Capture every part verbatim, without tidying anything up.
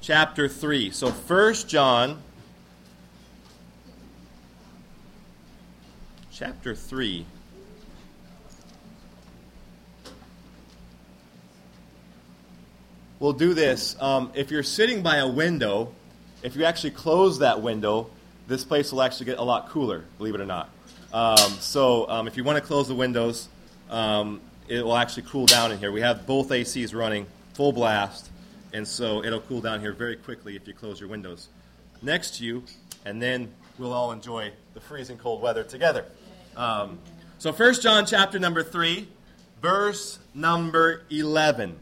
chapter three. So First John chapter three. We'll do this. Um, if you're sitting by a window, if you actually close that window, this place will actually get a lot cooler, believe it or not. Um, so um, if you want to close the windows, um, it will actually cool down in here. We have both A Cs running, full blast, and so it'll cool down here very quickly if you close your windows next to you, and then we'll all enjoy the freezing cold weather together. Um, so First John chapter number three, verse number eleven.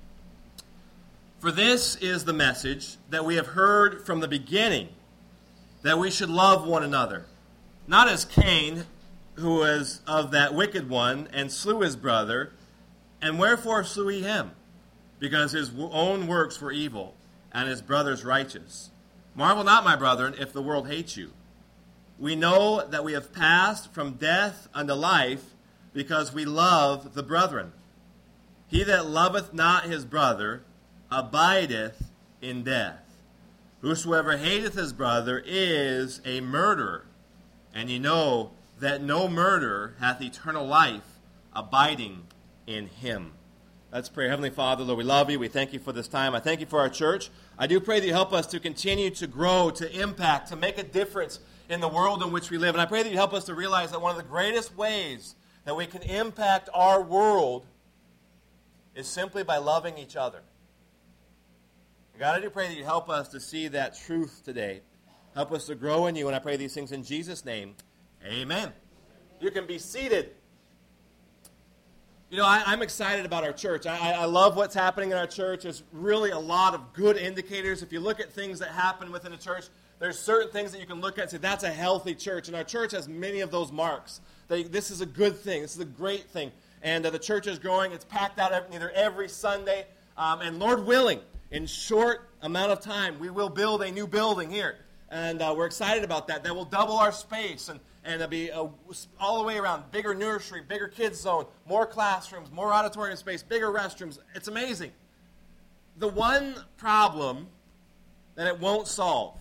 For this is the message that we have heard from the beginning, that we should love one another. Not as Cain, who was of that wicked one, and slew his brother. And wherefore slew he him? Because his own works were evil, and his brother's righteous. Marvel not, my brethren, if the world hates you. We know that we have passed from death unto life, because we love the brethren. He that loveth not his brother abideth in death. Whosoever hateth his brother is a murderer. And ye know that no murderer hath eternal life abiding in him. Let's pray. Heavenly Father, Lord, we love you. We thank you for this time. I thank you for our church. I do pray that you help us to continue to grow, to impact, to make a difference in the world in which we live. And I pray that you help us to realize that one of the greatest ways that we can impact our world is simply by loving each other. God, I do pray that you help us to see that truth today. Help us to grow in you, and I pray these things in Jesus' name. Amen. You can be seated. You know, I, I'm excited about our church. I, I love what's happening in our church. There's really a lot of good indicators. If you look at things that happen within a church, there's certain things that you can look at and say, that's a healthy church. And our church has many of those marks. They, this is a good thing. This is a great thing. And uh, the church is growing. It's packed out every, either every Sunday. Um, and Lord willing, in short amount of time, we will build a new building here. And uh, we're excited about that. That will double our space and, and it'll be uh, all the way around. Bigger nursery, bigger kids zone, more classrooms, more auditorium space, bigger restrooms. It's amazing. The one problem that it won't solve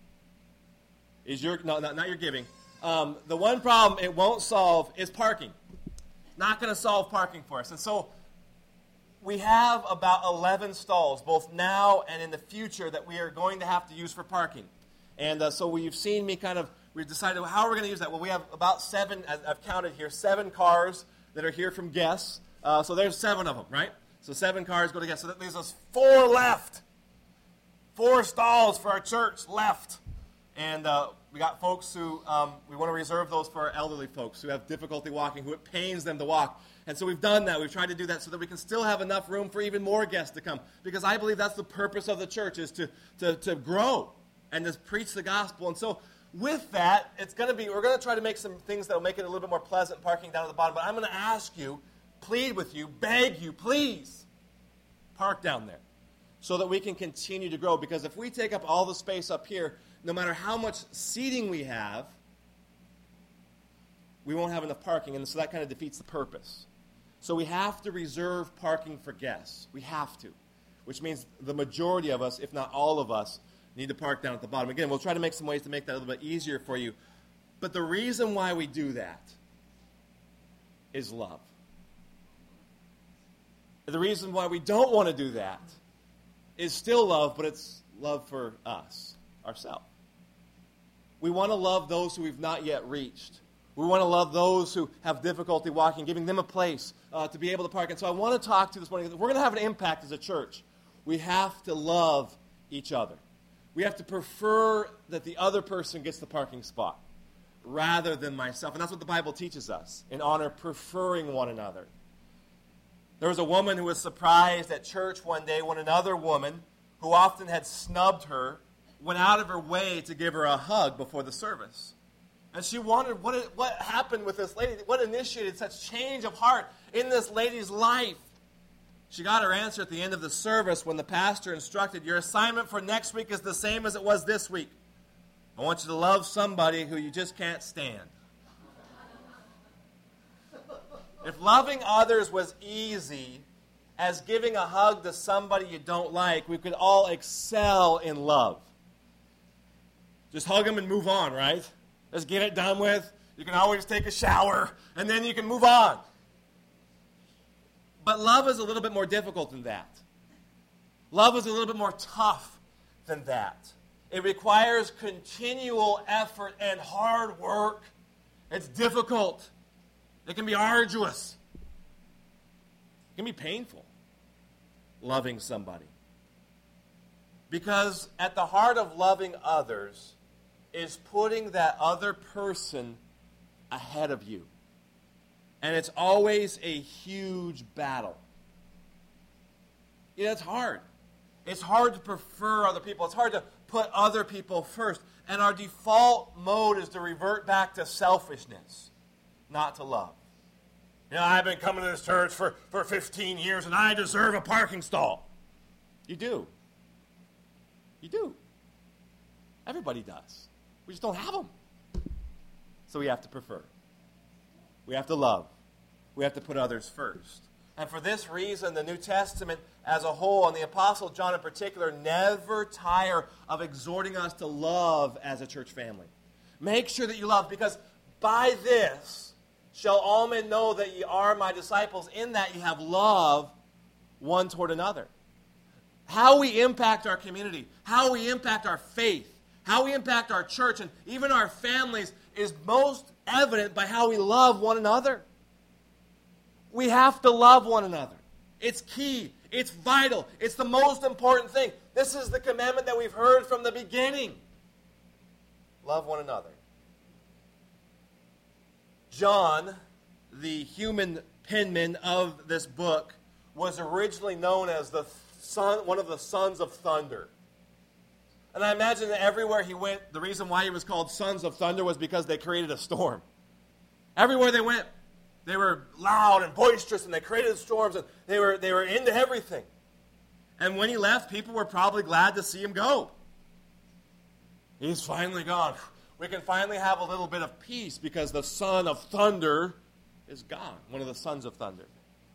is your, no, no not your giving. Um, the one problem it won't solve is parking. Not going to solve parking for us. And so we have about eleven stalls, both now and in the future, that we are going to have to use for parking. And uh, so we've seen me kind of, we've decided, well, how are we going to use that? Well, we have about seven, I've counted here, seven cars that are here from guests. Uh, so there's seven of them, right? So seven cars go to guests. So that leaves us four left. Four stalls for our church left. And uh, we got folks who, um, we want to reserve those for our elderly folks who have difficulty walking, who it pains them to walk. And so we've done that. We've tried to do that so that we can still have enough room for even more guests to come. Because I believe that's the purpose of the church, is to, to, to grow and to preach the gospel. And so with that, it's going to be, we're going to try to make some things that will make it a little bit more pleasant parking down at the bottom. But I'm going to ask you, plead with you, beg you, please, park down there so that we can continue to grow. Because if we take up all the space up here, no matter how much seating we have, we won't have enough parking. And so that kind of defeats the purpose. So we have to reserve parking for guests. We have to. Which means the majority of us, if not all of us, need to park down at the bottom. Again, we'll try to make some ways to make that a little bit easier for you. But the reason why we do that is love. The reason why we don't want to do that is still love, but it's love for us, ourselves. We want to love those who we've not yet reached. We want to love those who have difficulty walking, giving them a place uh, to be able to park. And so I want to talk to you this morning. We're going to have an impact as a church. We have to love each other. We have to prefer that the other person gets the parking spot rather than myself. And that's what the Bible teaches us, in honor of preferring one another. There was a woman who was surprised at church one day when another woman, who often had snubbed her, went out of her way to give her a hug before the service. And she wondered what, what happened with this lady, what initiated such change of heart in this lady's life. She got her answer at the end of the service when the pastor instructed, your assignment for next week is the same as it was this week. I want you to love somebody who you just can't stand. If loving others was easy, as giving a hug to somebody you don't like, we could all excel in love. Just hug them and move on, right? Just get it done with. You can always take a shower, and then you can move on. But love is a little bit more difficult than that. Love is a little bit more tough than that. It requires continual effort and hard work. It's difficult. It can be arduous. It can be painful, loving somebody. Because at the heart of loving others is putting that other person ahead of you. And it's always a huge battle. Yeah, it's hard. It's hard to prefer other people. It's hard to put other people first. And our default mode is to revert back to selfishness, not to love. You know, I've been coming to this church for, for fifteen years, and I deserve a parking stall. You do. You do. Everybody does. We just don't have them. So we have to prefer. We have to love. We have to put others first. And for this reason, the New Testament as a whole, and the Apostle John in particular, never tire of exhorting us to love as a church family. Make sure that you love, because by this shall all men know that ye are my disciples, in that ye have love one toward another. How we impact our community, how we impact our faith, how we impact our church, and even our families is most evident by how we love one another. We have to love one another. It's key. It's vital. It's the most important thing. This is the commandment that we've heard from the beginning. Love one another. John, the human penman of this book, was originally known as the son, one of the sons of thunder. And I imagine that everywhere he went, the reason why he was called sons of thunder was because they created a storm. Everywhere they went, they were loud and boisterous, and they created storms, and they were, they were into everything. And when he left, people were probably glad to see him go. He's finally gone. We can finally have a little bit of peace because the son of thunder is gone, one of the sons of thunder.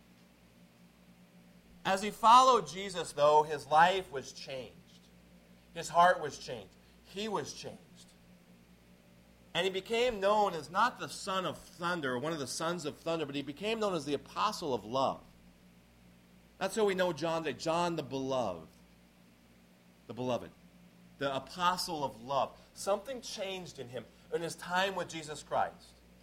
As he followed Jesus, though, his life was changed. His heart was changed. He was changed. And he became known as not the son of thunder, or one of the sons of thunder, but he became known as the apostle of love. That's how we know John today. John the beloved. The beloved. The apostle of love. Something changed in him in his time with Jesus Christ.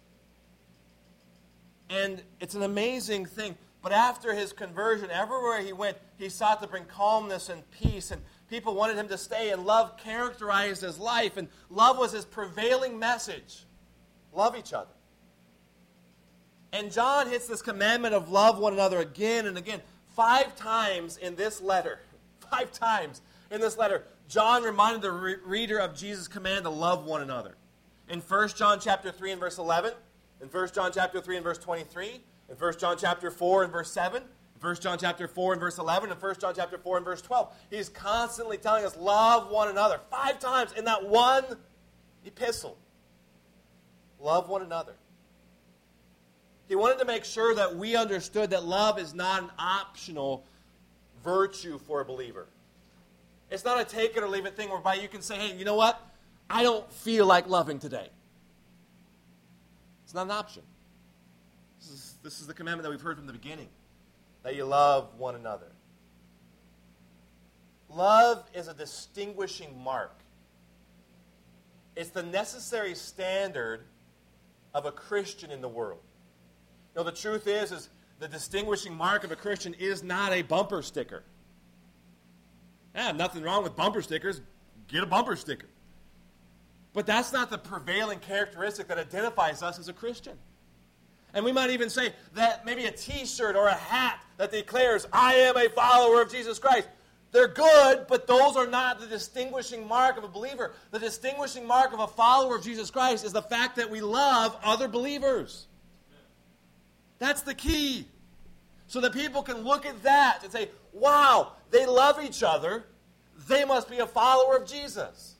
And it's an amazing thing. But after his conversion, everywhere he went, he sought to bring calmness and peace, and people wanted him to stay, and love characterized his life, and love was his prevailing message. Love each other. And John hits this commandment of love one another again and again. Five times in this letter, five times in this letter, John reminded the re- reader of Jesus' command to love one another. In First John chapter three and verse eleven, in First John chapter three and verse twenty-three, in First John chapter four and verse seven, in First John chapter four and verse eleven, and First John chapter four and verse twelve. He's constantly telling us, love one another. Five times in that one epistle. Love one another. He wanted to make sure that we understood that love is not an optional virtue for a believer. It's not a take it or leave it thing whereby you can say, hey, you know what? I don't feel like loving today. It's not an option. This is, this is the commandment that we've heard from the beginning, that you love one another. Love is a distinguishing mark. It's the necessary standard of a Christian in the world. You know, the truth is, is the distinguishing mark of a Christian is not a bumper sticker. Yeah, nothing wrong with bumper stickers. Get a bumper sticker. But that's not the prevailing characteristic that identifies us as a Christian. And we might even say that maybe a t-shirt or a hat that declares, I am a follower of Jesus Christ. They're good, but those are not the distinguishing mark of a believer. The distinguishing mark of a follower of Jesus Christ is the fact that we love other believers. That's the key. So that people can look at that and say, wow, they love each other. They must be a follower of Jesus.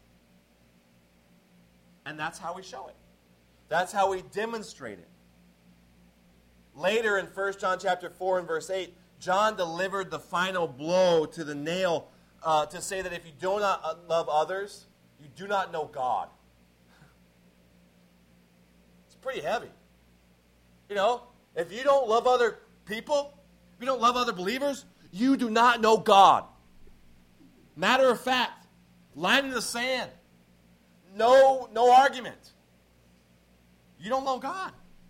And that's how we show it. That's how we demonstrate it. Later in First John chapter four and verse eight, John delivered the final blow to the nail uh, to say that if you do not love others, you do not know God. It's pretty heavy. You know, if you don't love other people, if you don't love other believers, you do not know God. Matter of fact, line in the sand. No, no argument. You don't know God.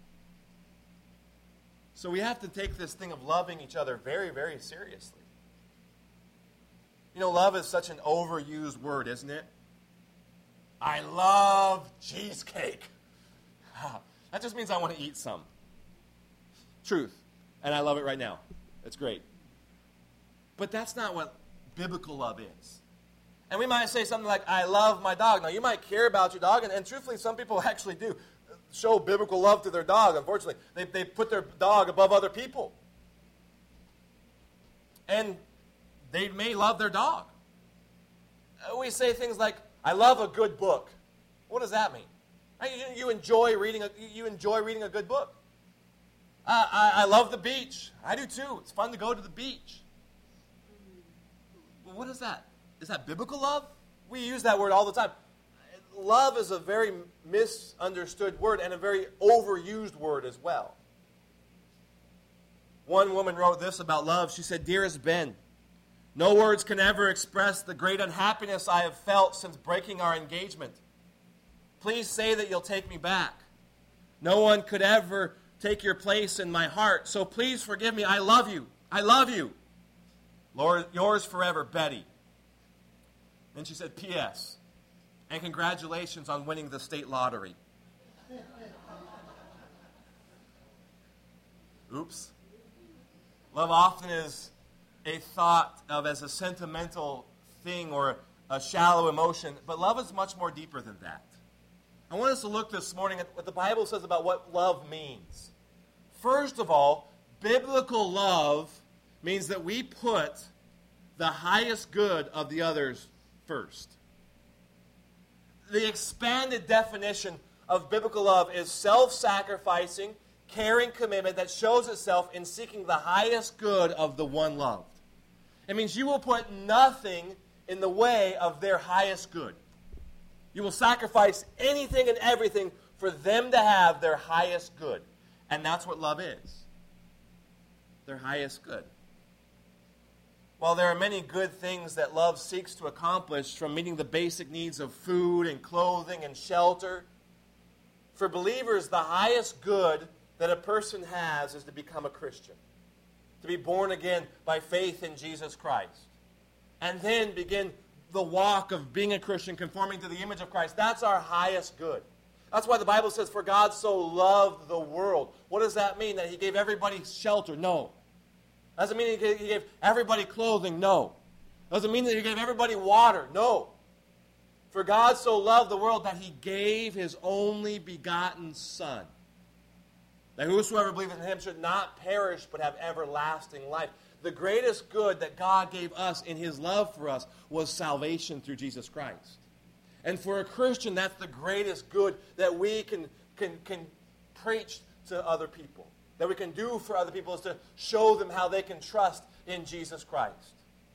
So we have to take this thing of loving each other very, very seriously. You know, love is such an overused word, isn't it? I love cheesecake. That just means I want to eat some. Truth. And I love it right now. It's great. But that's not what biblical love is. And we might say something like, I love my dog. Now, you might care about your dog, and, and truthfully, some people actually do show biblical love to their dog. Unfortunately, they, they put their dog above other people. And they may love their dog. We say things like, I love a good book. What does that mean? You, you, enjoy, reading a, you enjoy reading a good book. Uh, I, I love the beach. I do too. It's fun to go to the beach. Well, what is that? Is that biblical love? We use that word all the time. Love is a very misunderstood word and a very overused word as well. One woman wrote this about love. She said, Dearest Ben, no words can ever express the great unhappiness I have felt since breaking our engagement. Please say that you'll take me back. No one could ever take your place in my heart, so please forgive me. I love you. I love you. Lord, yours forever, Betty. Then she said, P S And congratulations on winning the state lottery. Oops. Love often is a thought of as a sentimental thing or a shallow emotion, but love is much more deeper than that. I want us to look this morning at what the Bible says about what love means. First of all, biblical love means that we put the highest good of the others first. The expanded definition of biblical love is self-sacrificing, caring commitment that shows itself in seeking the highest good of the one loved. It means you will put nothing in the way of their highest good. You will sacrifice anything and everything for them to have their highest good. And that's what love is. Their highest good. While there are many good things that love seeks to accomplish, from meeting the basic needs of food and clothing and shelter, for believers, the highest good that a person has is to become a Christian, to be born again by faith in Jesus Christ, and then begin the walk of being a Christian, conforming to the image of Christ. That's our highest good. That's why the Bible says, for God so loved the world. What does that mean? That He gave everybody shelter? No. Doesn't mean He gave everybody clothing? No. Doesn't mean that He gave everybody water? No. For God so loved the world that He gave His only begotten Son, that whosoever believeth in Him should not perish but have everlasting life. The greatest good that God gave us in His love for us was salvation through Jesus Christ. And for a Christian, that's the greatest good that we can, can, can preach to other people, that we can do for other people, is to show them how they can trust in Jesus Christ.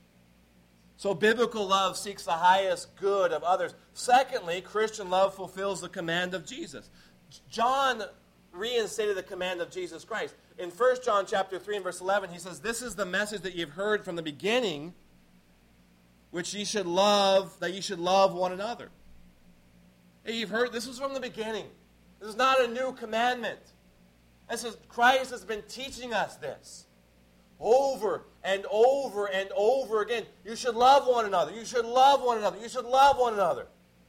So biblical love seeks the highest good of others. Secondly, Christian love fulfills the command of Jesus. John reinstated the command of Jesus Christ. In First John chapter three and verse eleven, he says, this is the message that you've heard from the beginning, which ye should love, that ye should love one another. Hey, you've heard, this was from the beginning. This is not a new commandment. This is, Christ has been teaching us this over and over and over again. You should love one another. You should love one another. You should love one another.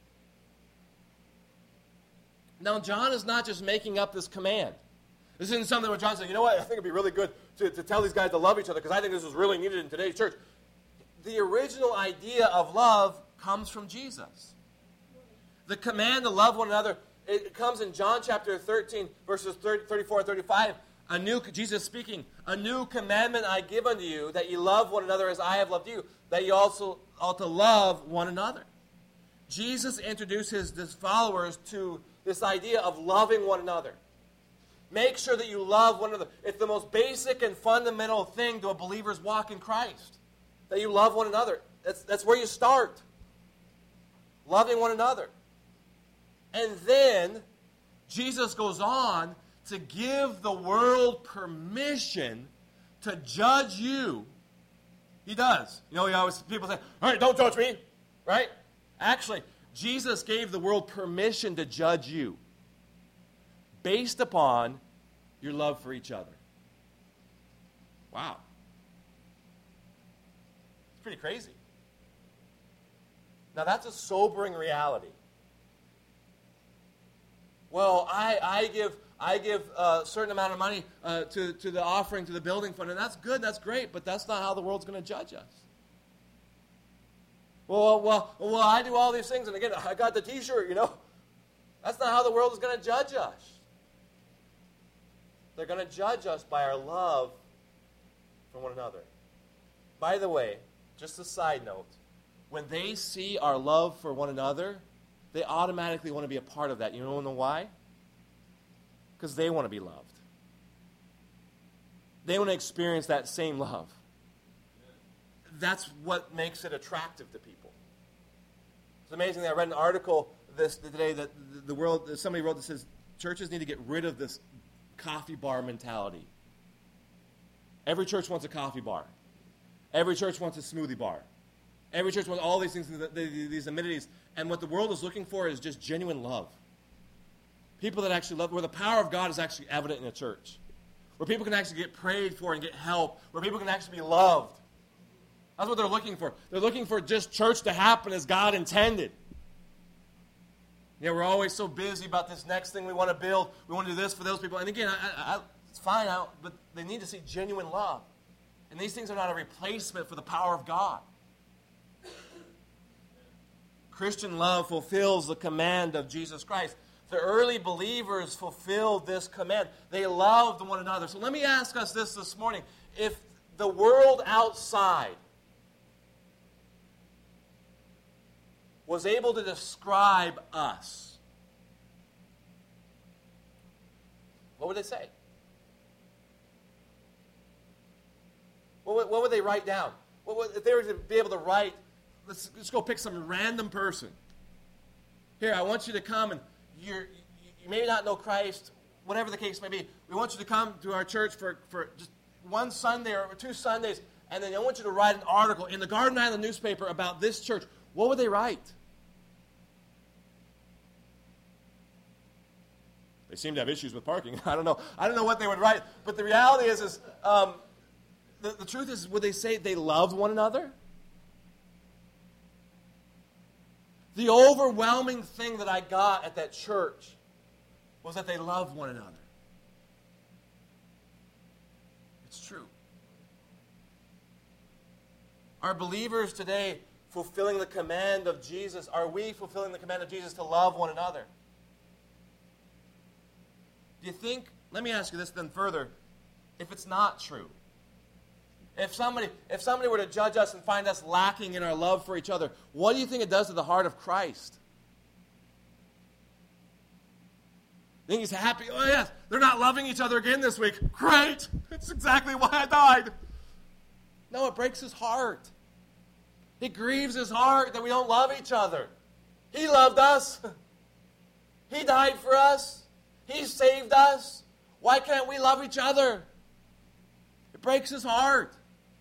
Now, John is not just making up this command. This isn't something where John said, you know what, I think it'd be really good to, to tell these guys to love each other because I think this is really needed in today's church. The original idea of love comes from Jesus. The command to love one another, it comes in John chapter thirteen, verses thirty, thirty-four and thirty-five. A new, Jesus speaking, a new commandment I give unto you, that ye love one another as I have loved you, that ye also ought to love one another. Jesus introduced his, his followers to this idea of loving one another. Make sure that you love one another. It's the most basic and fundamental thing to a believer's walk in Christ, that you love one another. That's, that's where you start. Loving one another. And then Jesus goes on to give the world permission to judge you. He does. You know, he always, people say, all right, don't judge me. Right? Actually, Jesus gave the world permission to judge you based upon your love for each other. Wow. It's pretty crazy. Now, that's a sobering reality. Well, I, I give I give a certain amount of money uh, to, to the offering, to the building fund, and that's good, that's great, but that's not how the world's going to judge us. Well, well, well, I do all these things, and again, I got the t-shirt, you know. That's not how the world is going to judge us. They're going to judge us by our love for one another. By the way, just a side note, when they see our love for one another, they automatically want to be a part of that. You know why? Because they want to be loved. They want to experience that same love. That's what makes it attractive to people. It's amazing that I read an article this today that the world, somebody wrote that says churches need to get rid of this coffee bar mentality. Every church wants a coffee bar. Every church wants a smoothie bar. Every church wants all these things, these amenities. And what the world is looking for is just genuine love. People that actually love, where the power of God is actually evident in a church. Where people can actually get prayed for and get help. Where people can actually be loved. That's what they're looking for. They're looking for just church to happen as God intended. Yeah, we're always so busy about this next thing we want to build. We want to do this for those people. And again, I, I, it's fine, I, but they need to see genuine love. And these things are not a replacement for the power of God. Christian love fulfills the command of Jesus Christ. The early believers fulfilled this command. They loved one another. So let me ask us this this morning. If the world outside was able to describe us, what would they say? What would, what would they write down? What would, if they were to be able to write, let's, let's go pick some random person. Here, I want you to come, and you're, you may not know Christ, whatever the case may be. We want you to come to our church for, for just one Sunday or two Sundays, and then I want you to write an article in the Garden Island newspaper about this church. What would they write? They seem to have issues with parking. I don't know. I don't know what they would write. But the reality is, is um, the, the truth is, would they say they loved one another? The overwhelming thing that I got at that church was that they loved one another. It's true. Are believers today fulfilling the command of Jesus? Are we fulfilling the command of Jesus to love one another? Do you think, let me ask you this then further, if it's not true, if somebody, if somebody were to judge us and find us lacking in our love for each other, what do you think it does to the heart of Christ? Think he's happy? Oh yes, they're not loving each other again this week. Great! That's exactly why I died. No, it breaks his heart. It grieves his heart that we don't love each other. He loved us. He died for us. He saved us. Why can't we love each other? It breaks his heart.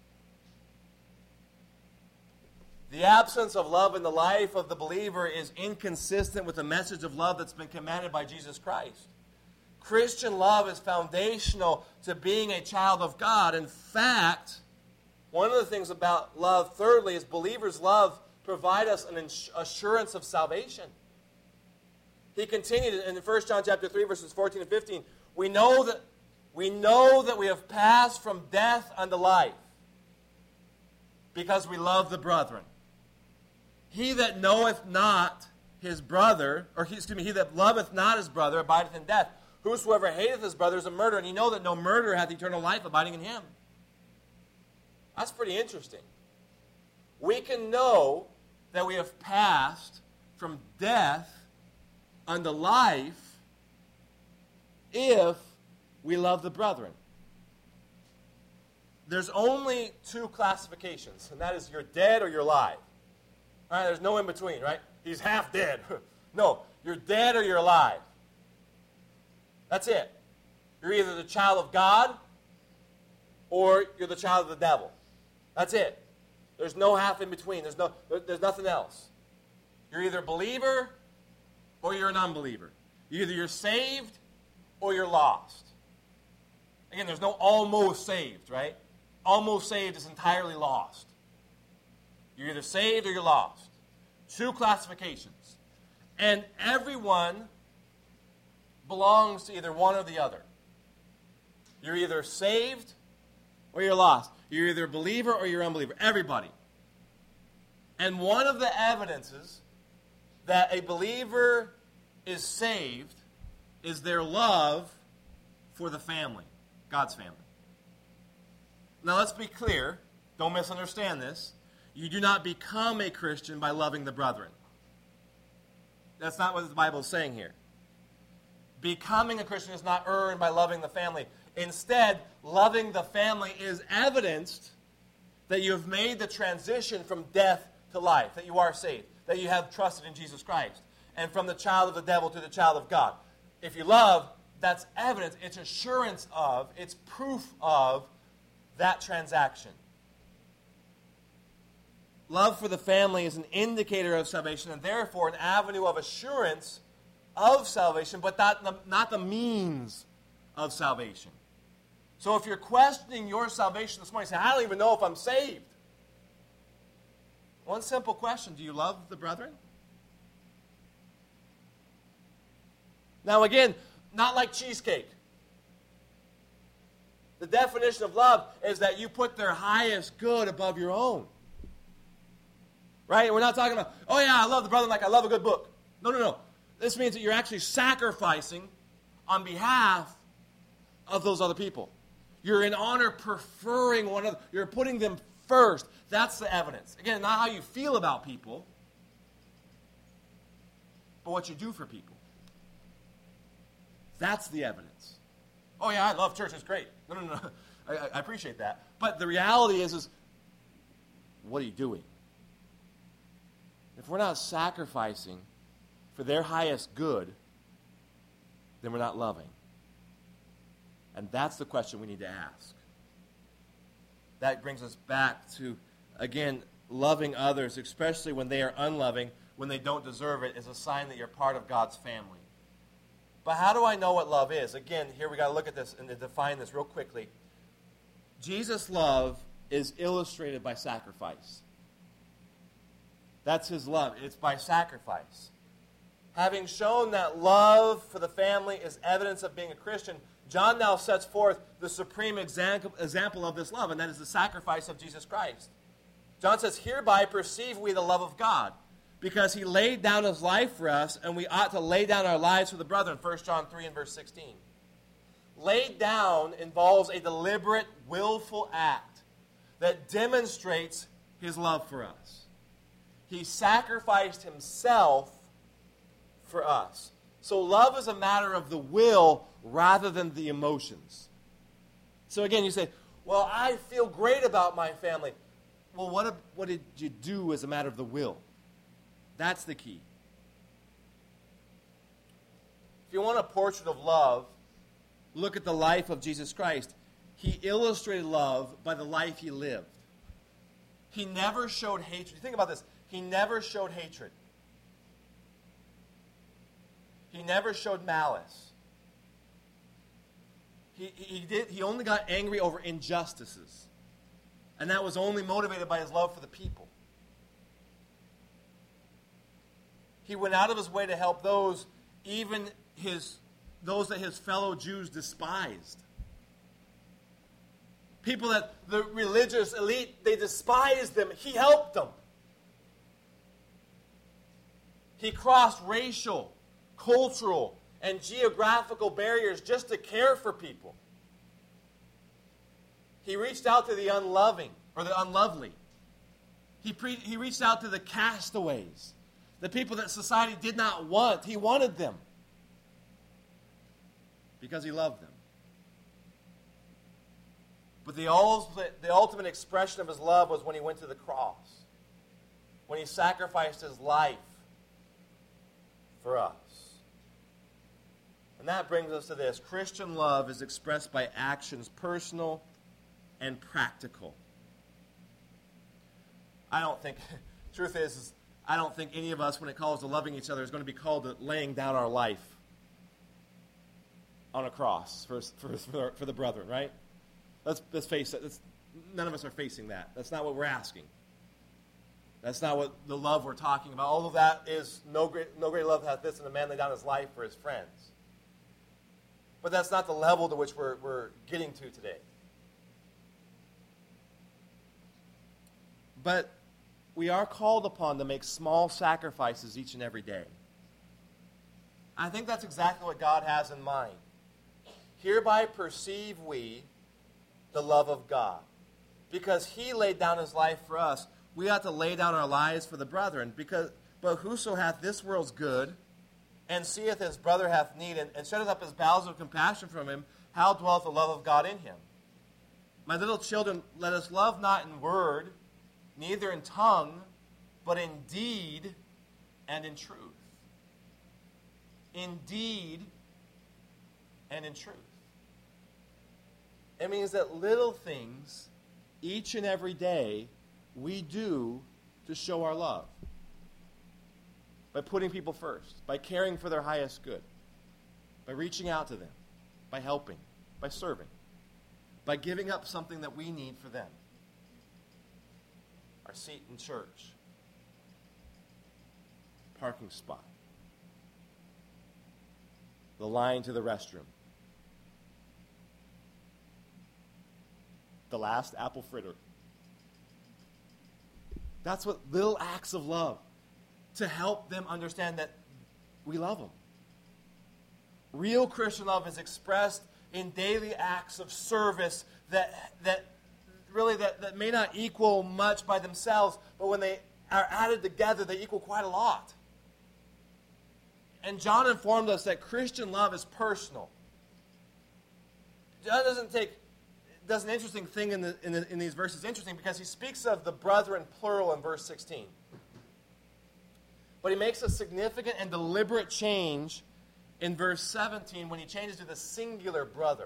The absence of love in the life of the believer is inconsistent with the message of love that's been commanded by Jesus Christ. Christian love is foundational to being a child of God. In fact, one of the things about love, thirdly, is believers' love provide us an assurance of salvation. He continued in First John chapter three, verses fourteen and fifteen. We know that we know that we have passed from death unto life, because we love the brethren. He that knoweth not his brother, or he, excuse me, he that loveth not his brother abideth in death. Whosoever hateth his brother is a murderer, and ye know that no murderer hath eternal life abiding in him. That's pretty interesting. We can know that we have passed from death unto life if we love the brethren. There's only two classifications, and that is you're dead or you're alive. All right, there's no in between, right? He's half dead. No, you're dead or you're alive. That's it. You're either the child of God or you're the child of the devil. That's it. There's no half in between. There's no. There's nothing else. You're either a believer or you're an unbeliever. Either you're saved or you're lost. Again, there's no almost saved, right? Almost saved is entirely lost. You're either saved or you're lost. Two classifications. And everyone belongs to either one or the other. You're either saved or you're lost. You're either a believer or you're an unbeliever. Everybody. And one of the evidences that a believer is saved is their love for the family, God's family. Now let's be clear. Don't misunderstand this. You do not become a Christian by loving the brethren. That's not what the Bible is saying here. Becoming a Christian is not earned by loving the family. Instead, loving the family is evidenced that you have made the transition from death to life, that you are saved, that you have trusted in Jesus Christ, and from the child of the devil to the child of God. If you love, that's evidence, it's assurance of, it's proof of that transaction. Love for the family is an indicator of salvation and therefore an avenue of assurance of salvation, but not the, not the means of salvation. So if you're questioning your salvation this morning, say, I don't even know if I'm saved. One simple question, do you love the brethren? Now again, not like cheesecake. The definition of love is that you put their highest good above your own. Right? We're not talking about, oh yeah, I love the brethren like I love a good book. No, no, no. This means that you're actually sacrificing on behalf of those other people. You're in honor preferring one another. You're putting them first. That's the evidence. Again, not how you feel about people, but what you do for people. That's the evidence. Oh yeah, I love church. It's great. No, no, no. I, I appreciate that. But the reality is, is what are you doing? If we're not sacrificing for their highest good, then we're not loving. And that's the question we need to ask. That brings us back to, again, loving others, especially when they are unloving, when they don't deserve it, is a sign that you're part of God's family. But how do I know what love is? Again, here we got to look at this and define this real quickly. Jesus' love is illustrated by sacrifice. That's his love. It's by sacrifice. Having shown that love for the family is evidence of being a Christian, John now sets forth the supreme example of this love, and that is the sacrifice of Jesus Christ. John says, hereby perceive we the love of God, because he laid down his life for us, and we ought to lay down our lives for the brethren, First John three and verse sixteen. Laid down involves a deliberate, willful act that demonstrates his love for us. He sacrificed himself for us. So love is a matter of the will rather than the emotions. So again, you say, well, I feel great about my family. Well, what, what did you do as a matter of the will? That's the key. If you want a portrait of love, look at the life of Jesus Christ. He illustrated love by the life he lived. He never showed hatred. Think about this. He never showed hatred. He never showed malice. He, he, did, he only got angry over injustices. And that was only motivated by his love for the people. He went out of his way to help those, even his, those that his fellow Jews despised. People that the religious elite, they despised them. He helped them. He crossed racial, cultural, and geographical barriers just to care for people. He reached out to the unloving, or the unlovely. He, pre- he reached out to the castaways, the people that society did not want. He wanted them because he loved them. But the ultimate, the ultimate expression of his love was when he went to the cross, when he sacrificed his life for us. And that brings us to this. Christian love is expressed by actions, personal and practical. I don't think, truth is, is, I don't think any of us, when it calls to loving each other, is going to be called to laying down our life on a cross for, for, for, for the brethren, right? Let's, let's face it. Let's, none of us are facing that. That's not what we're asking. That's not what the love we're talking about. All of that is, no great, no great love hath this, and a man lay down his life for his friends. But that's not the level to which we're, we're getting to today. But we are called upon to make small sacrifices each and every day. I think that's exactly what God has in mind. Hereby perceive we the love of God. Because he laid down his life for us, we ought to lay down our lives for the brethren. Because, but whoso hath this world's good, and seeth his brother hath need, and, and shutteth up his bowels of compassion from him, how dwelleth the love of God in him? My little children, let us love not in word, neither in tongue, but in deed and in truth. In deed and in truth. It means that little things, each and every day, we do to show our love. By putting people first, by caring for their highest good, by reaching out to them, by helping, by serving, by giving up something that we need for them. Our seat in church, parking spot, the line to the restroom, the last apple fritter. That's what little acts of love, to help them understand that we love them. Real Christian love is expressed in daily acts of service that that really that, that may not equal much by themselves, but when they are added together, they equal quite a lot. And John informed us that Christian love is personal. John doesn't take does an interesting thing in the, in, the, in these verses. Interesting because he speaks of the brethren plural in verse sixteen. But he makes a significant and deliberate change in verse seventeen when he changes to the singular brother.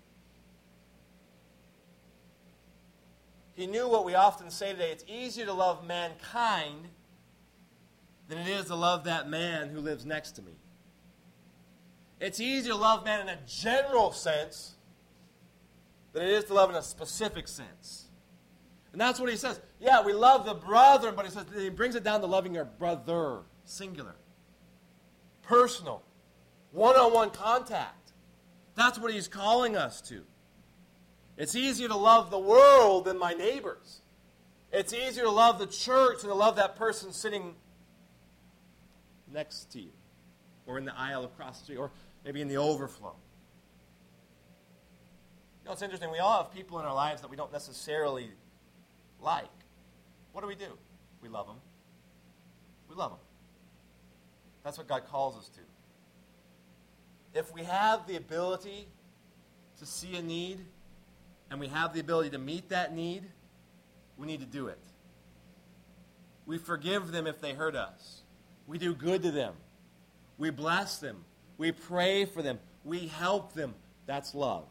He knew what we often say today. It's easier to love mankind than it is to love that man who lives next to me. It's easier to love man in a general sense than it is to love in a specific sense. And that's what he says. Yeah, we love the brethren, but he says he brings it down to loving your brother, singular, personal, one-on-one contact. That's what he's calling us to. It's easier to love the world than my neighbors. It's easier to love the church than to love that person sitting next to you, or in the aisle across the street, or maybe in the overflow. You know, it's interesting. We all have people in our lives that we don't necessarily like. What do we do? We love them. We love them. That's what God calls us to. If we have the ability to see a need, and we have the ability to meet that need, we need to do it. We forgive them if they hurt us. We do good to them. We bless them. We pray for them. We help them. That's love.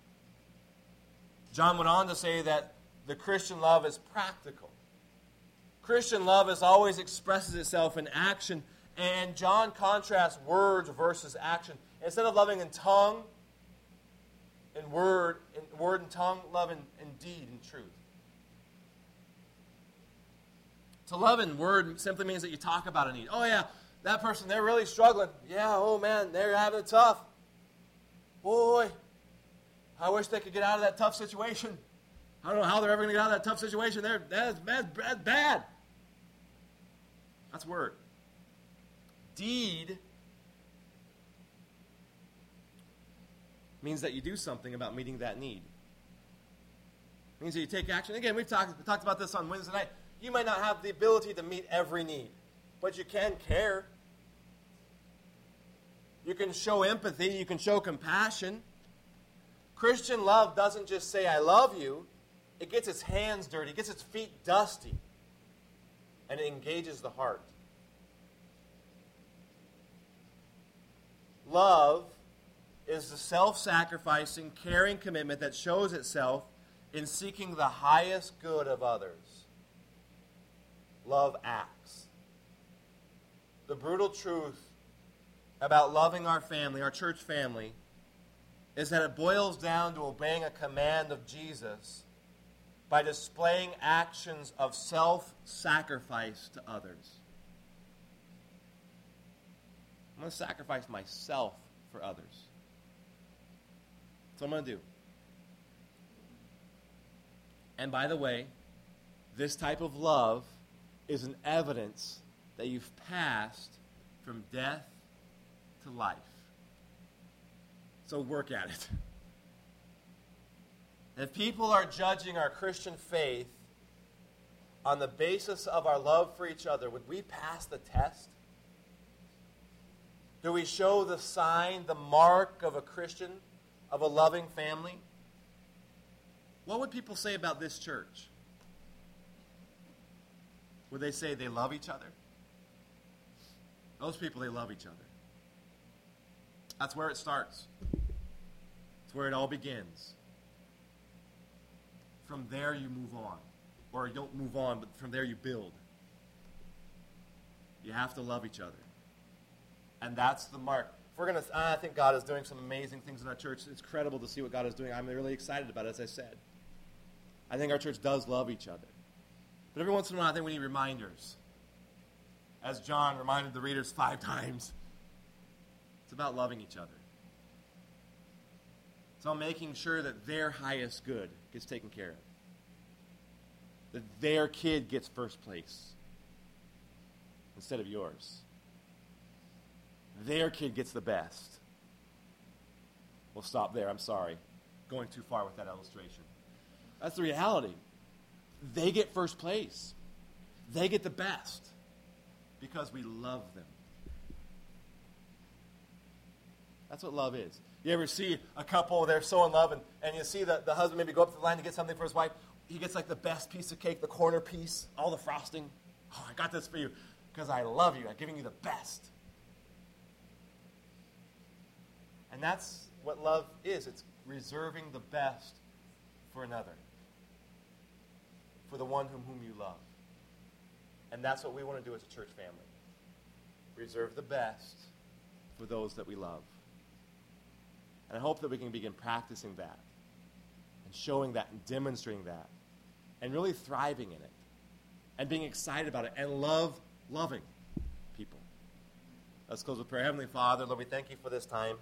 John went on to say that the Christian love is practical. Christian love is always expresses itself in action, and John contrasts words versus action. Instead of loving in tongue, in word, in word and tongue, love in, in deed and truth. To love in word simply means that you talk about a need. Oh yeah, that person, they're really struggling. Yeah, oh man, they're having it tough. Boy, I wish they could get out of that tough situation. I don't know how they're ever going to get out of that tough situation. They're, that's, that's, that's bad. That's word. Deed means that you do something about meeting that need. It means that you take action. Again, we've talked, we talked about this on Wednesday night. You might not have the ability to meet every need, but you can care. You can show empathy. You can show compassion. Christian love doesn't just say, I love you. It gets its hands dirty. It gets its feet dusty. And it engages the heart. Love is the self-sacrificing, caring commitment that shows itself in seeking the highest good of others. Love acts. The brutal truth about loving our family, our church family, is that it boils down to obeying a command of Jesus by displaying actions of self-sacrifice to others. I'm going to sacrifice myself for others. That's what I'm going to do. And by the way, this type of love is an evidence that you've passed from death to life. So work at it. If people are judging our Christian faith on the basis of our love for each other, would we pass the test? Do we show the sign, the mark of a Christian, of a loving family? What would people say about this church? Would they say they love each other? Those people, they love each other. That's where it starts. It's where it all begins. From there you move on. Or you don't move on, but from there you build. You have to love each other. And that's the mark. If we're gonna, I think God is doing some amazing things in our church. It's incredible to see what God is doing. I'm really excited about it, as I said. I think our church does love each other. But every once in a while, I think we need reminders. As John reminded the readers five times, it's about loving each other. It's about making sure that their highest good gets taken care of. That their kid gets first place instead of yours. Their kid gets the best. We'll stop there. I'm sorry. Going too far with that illustration. That's the reality. They get first place. They get the best because we love them. That's what love is. You ever see a couple, they're so in love, and, and you see the, the husband maybe go up to the line to get something for his wife. He gets like the best piece of cake, the corner piece, all the frosting. Oh, I got this for you because I love you. I'm giving you the best. And that's what love is. It's reserving the best for another. For the one whom, whom you love. And that's what we want to do as a church family. Reserve the best for those that we love. And I hope that we can begin practicing that. And showing that and demonstrating that. And really thriving in it. And being excited about it. And love loving people. Let's close with prayer. Heavenly Father, Lord, we thank you for this time.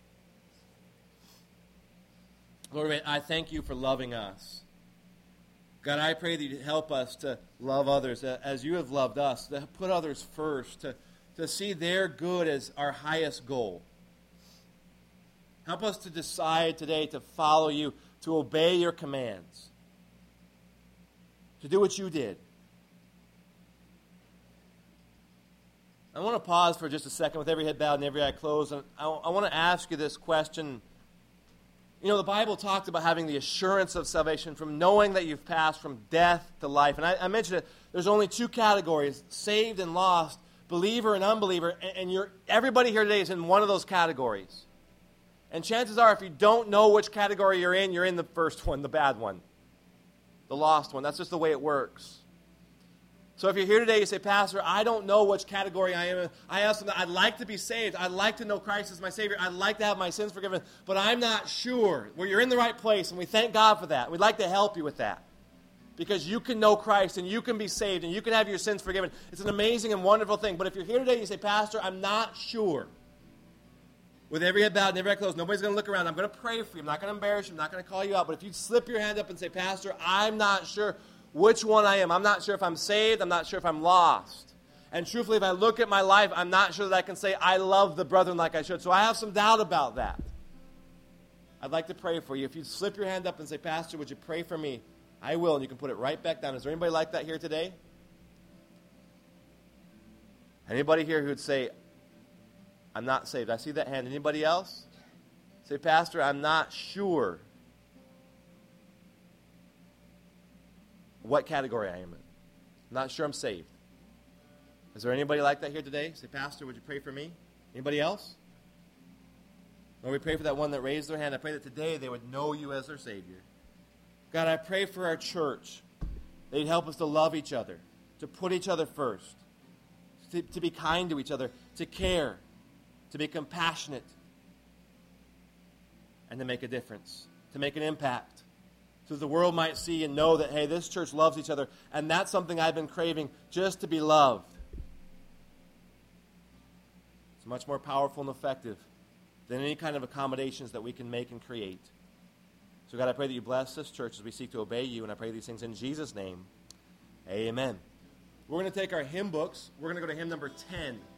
Lord, I thank you for loving us. God, I pray that you help us to love others as you have loved us, to put others first, to, to see their good as our highest goal. Help us to decide today to follow you, to obey your commands, to do what you did. I want to pause for just a second with every head bowed and every eye closed. And I, I want to ask you this question. You know, the Bible talked about having the assurance of salvation from knowing that you've passed from death to life. And I, I mentioned it, there's only two categories, saved and lost, believer and unbeliever. And, and you're, everybody here today is in one of those categories. And chances are, if you don't know which category you're in, you're in the first one, the bad one, the lost one. That's just the way it works. So if you're here today, you say, Pastor, I don't know which category I am in. I ask them, I'd like to be saved. I'd like to know Christ as my Savior. I'd like to have my sins forgiven. But I'm not sure. Well, you're in the right place, and we thank God for that. We'd like to help you with that. Because you can know Christ, and you can be saved, and you can have your sins forgiven. It's an amazing and wonderful thing. But if you're here today, you say, Pastor, I'm not sure. With every head bowed and every eye closed, nobody's going to look around. I'm going to pray for you. I'm not going to embarrass you. I'm not going to call you out. But if you slip your hand up and say, Pastor, I'm not sure which one I am. I'm not sure if I'm saved. I'm not sure if I'm lost. And truthfully, if I look at my life, I'm not sure that I can say I love the brethren like I should. So I have some doubt about that. I'd like to pray for you. If you slip your hand up and say, Pastor, would you pray for me? I will, and you can put it right back down. Is there anybody like that here today? Anybody here who would say, I'm not saved? I see that hand. Anybody else? Say, Pastor, I'm not sure what category I am in. I'm not sure I'm saved. Is there anybody like that here today? Say, Pastor, would you pray for me? Anybody else? Lord, we pray for that one that raised their hand. I pray that today they would know you as their Savior. God, I pray for our church. They'd help us to love each other, to put each other first, to, to be kind to each other, to care, to be compassionate, and to make a difference, to make an impact, so that the world might see and know that, hey, this church loves each other, and that's something I've been craving, just to be loved. It's much more powerful and effective than any kind of accommodations that we can make and create. So God, I pray that you bless this church as we seek to obey you, and I pray these things in Jesus' name. Amen. We're going to take our hymn books. We're going to go to hymn number ten.